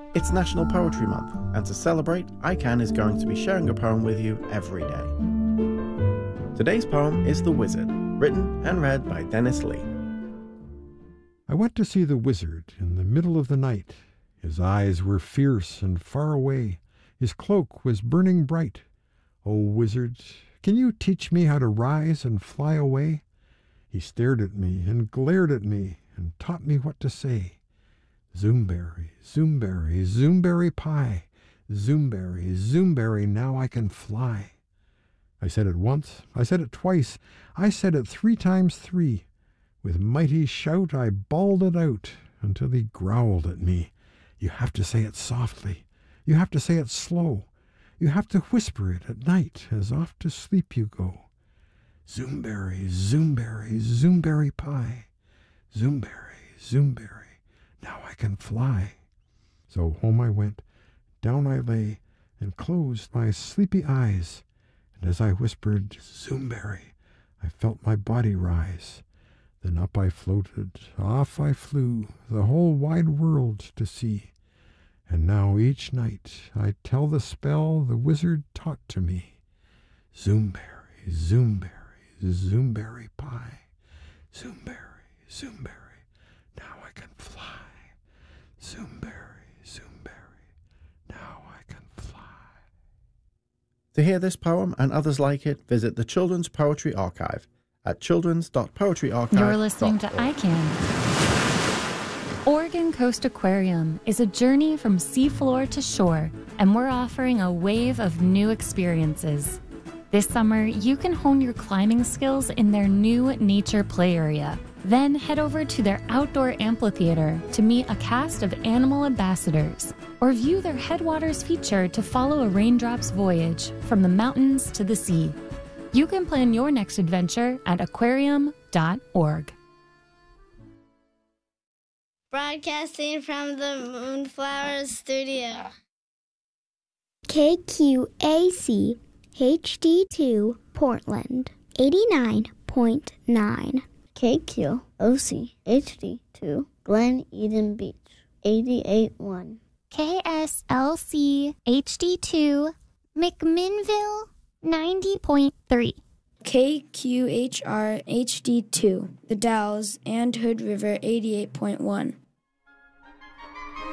It's National Poetry Month, and to celebrate, ICANN is going to be sharing a poem with you every day. Today's poem is The Wizard, written and read by Dennis Lee. I went to see the wizard in the middle of the night. His eyes were fierce and far away. His cloak was burning bright. "O wizard, can you teach me how to rise and fly away?" He stared at me and glared at me and taught me what to say. Zoomberry, zoomberry, zoomberry pie. Zoomberry, zoomberry, now I can fly. I said it once, I said it twice, I said it 3 times 3. With mighty shout I bawled it out until he growled at me. "You have to say it softly. You have to say it slow. You have to whisper it at night as off to sleep you go. Zoomberry, zoomberry, zoomberry pie. Zoomberry, zoomberry, now I can fly." So home I went, down I lay, and closed my sleepy eyes. And as I whispered, "Zoomberry," I felt my body rise. Then up I floated, off I flew, the whole wide world to see. And now each night I tell the spell the wizard taught to me. Zoomberry, zoomberry, zoomberry pie. Zoomberry, zoomberry, now I can fly. Zoomberry, zoomberry, now I can fly. To hear this poem and others like it, visit the Children's Poetry Archive at childrens.poetryarchive.org. You're listening to ICANN. Oregon Coast Aquarium is a journey from seafloor to shore, and we're offering a wave of new experiences. This summer, you can hone your climbing skills in their new nature play area. Then head over to their outdoor amphitheater to meet a cast of animal ambassadors, or view their Headwaters feature to follow a raindrop's voyage from the mountains to the sea. You can plan your next adventure at aquarium.org. Broadcasting from the Moonflower Studio. KQAC HD2 Portland 89.9. KQOC HD2 Glen Eden Beach 88.1. KSLC HD2 McMinnville 90.3. KQHR HD2 The Dalles and Hood River 88.1.